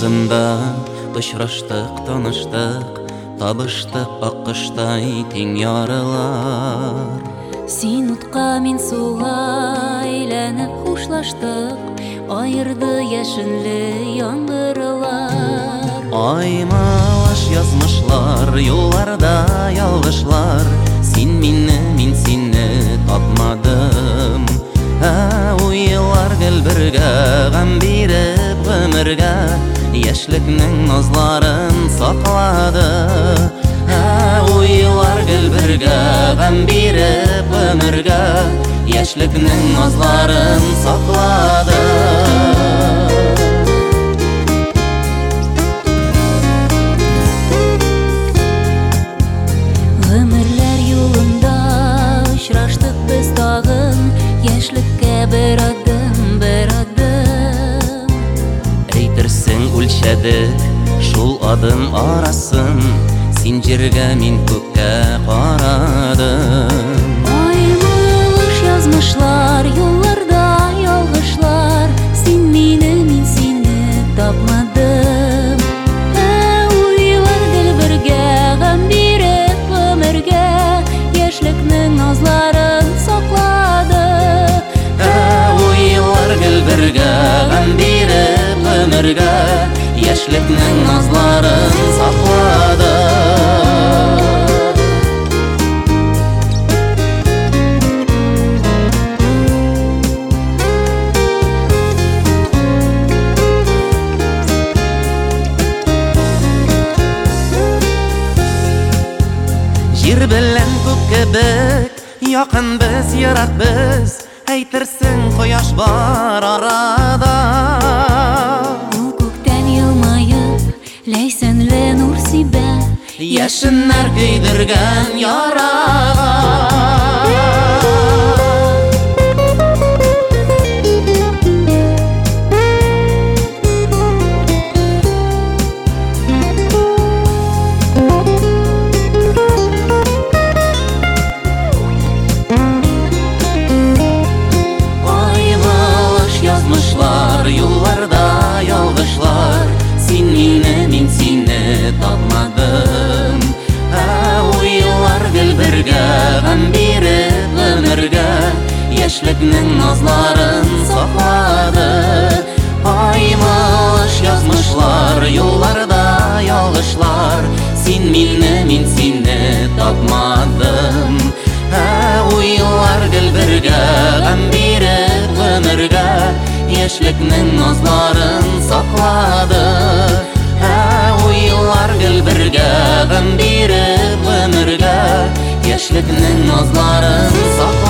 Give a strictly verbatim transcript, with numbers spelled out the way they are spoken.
Артында очраштык, таныштык, табыштык аккыштай тең ярылар. Син утка, мин суга әйләнеп хушлаштык, айырды яшенле яңгырлар. Аймалаш язмышлар, юлларда ялгышлар, син минне, мин синне тапмадым. Ә уйлар гел бергә, гам биреп гомергә, яшьлекнең назларын саклады. Ә уйлар гел бергә, гам биреп гомергә, яшьлекнең назларын саклады. Гомерләр юлында очраштык без тагын, яшьлеккә бер адым, бер адым. Әйтерсең үлчәдек шул адым арасын, син җиргә, мин күккә карадым. Аймалаш язмышлар, юлларда ялгышлар, син мине, мин сине тапмадым. Ә уйлар гел бергә, гам биреп гомергә, яшьлекнең назларын саклады. Гел бергә, гам биреп гомергә, яшьлекнең назларын саклады. Җир белән күк кебек, якын без, ерак без, әйтерсең кояш бар арада. Ул күктән елмаеп, ләйсәнле нур сибә, Яшеннәр көйдергән ярага. Юлларда ялгышлар, син мине, мин сине тапмадым. Ә уйлар гел бергә, гам биреп гомергә, яшьлекнең назларын саклады. Аймалаш язмышлар, юлларда ялгышлар, син мине, мин сине тапмадым. Ә уйлар гел бергә, гам биреп гомергә, яшьлекнең назларын саклады. Ә уйлар гел бергә, гам биреп гомергә, яшьлекнең назларын саклады.